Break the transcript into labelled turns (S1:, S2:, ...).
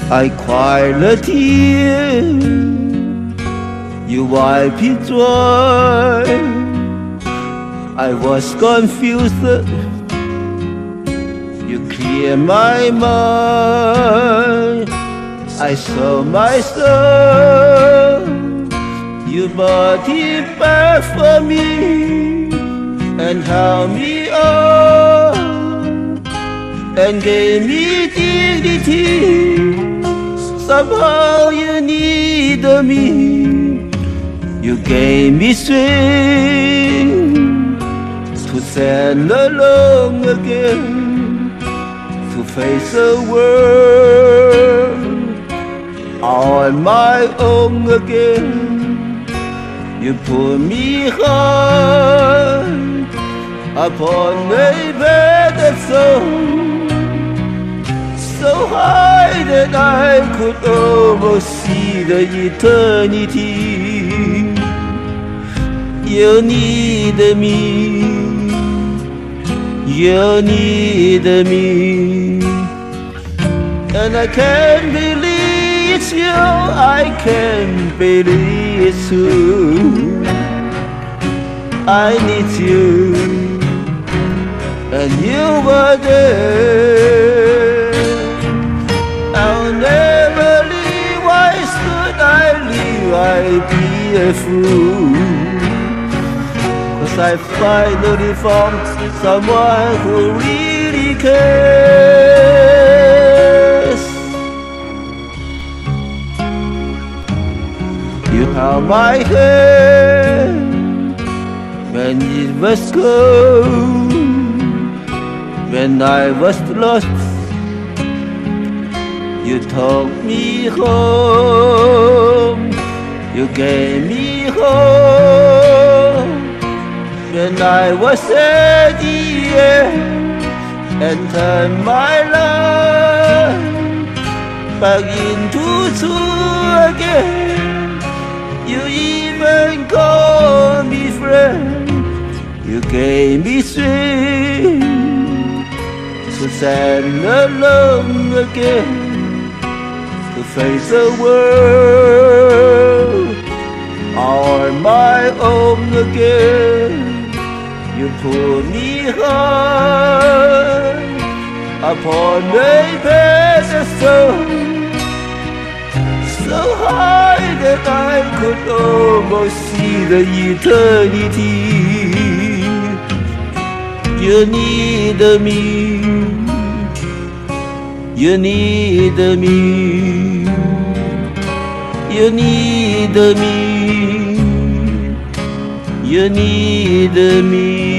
S1: I cried a tear, you wipe it dry. I was confused, you clear my mind. I saw myself, you brought it back for me and held me up and gave me dignity. Somehow you needed me, you gave me strength to stand alone again, to face the world on my own again. You put me high upon a pedestal, so high that I could almost see the eternity. You needed me, you needed me, and I can't believe it's you, I can't believe it's true. I need you, and you were there. I'll never leave, why should I leave? I'd be a fool, 'cause I finally found someone who really cares. You held my hand when it was cold, when I was lost. You took me home, you gave me hope when I was at the end, and turned my life back into true again. You even called me friend, you gave me strength to stand alone again, to face the world on my own again. You put me high upon a pedestal, so high that I could almost see the eternity. You needed me, you needed me, you needed me, you needed me.